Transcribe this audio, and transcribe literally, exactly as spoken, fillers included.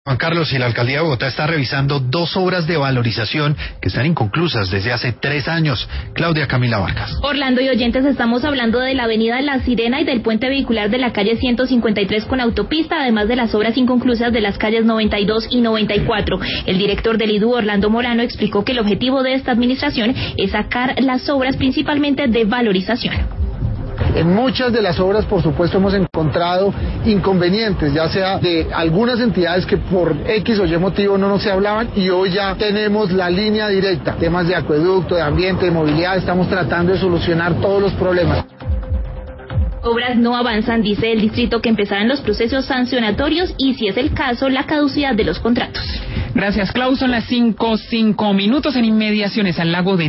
Juan Carlos, y la Alcaldía de Bogotá está revisando dos obras de valorización que están inconclusas desde hace tres años. Claudia Camila Vargas. Orlando y oyentes, estamos hablando de la avenida La Sirena y del puente vehicular de la calle ciento cincuenta y tres con autopista, además de las obras inconclusas de las calles noventa y dos y noventa y cuatro. El director del I D U, Orlando Morano, explicó que el objetivo de esta administración es sacar las obras principalmente de valorización. En muchas de las obras, por supuesto, hemos encontrado inconvenientes, ya sea de algunas entidades que por X o Y motivo no nos se hablaban, y hoy ya tenemos la línea directa, temas de acueducto, de ambiente, de movilidad, estamos tratando de solucionar todos los problemas. Obras no avanzan, dice el distrito, que empezarán los procesos sancionatorios y, si es el caso, la caducidad de los contratos. Gracias, Clau. Son las cinco, cinco minutos en inmediaciones al lago de